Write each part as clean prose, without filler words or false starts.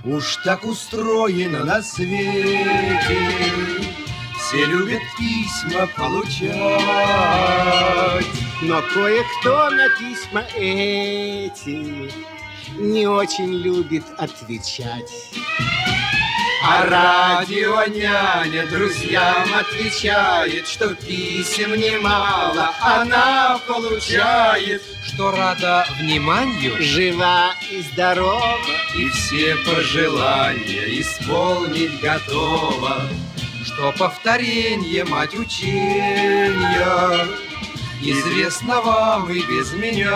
Уж так устроено на свете, все любят письма получать. Но кое-кто на письма эти не очень любит отвечать. А радио няня друзьям отвечает, что писем немало она получает, что рада вниманию, жива и здорова, и все пожелания исполнить готова, что повторенье мать учения известно вам и без меня.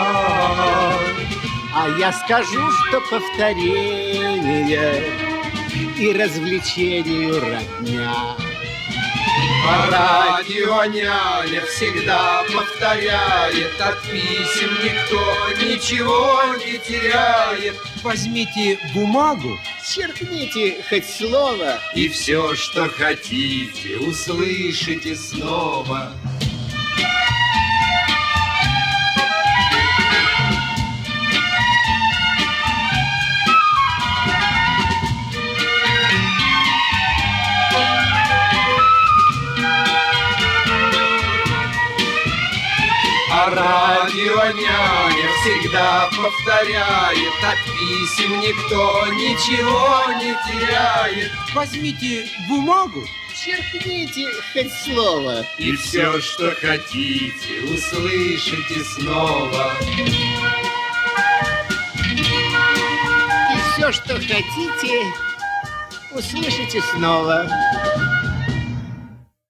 А я скажу, что повторение и развлечению родня. А радио няня всегда повторяет, от писем никто ничего не теряет. Возьмите бумагу, черкните хоть слово, и все, что хотите, услышите снова. А радио няня всегда повторяет, от писем никто ничего не теряет. возьмите бумагу, черкните хоть слово, и все, что хотите, услышите снова. И все, что хотите, услышите снова.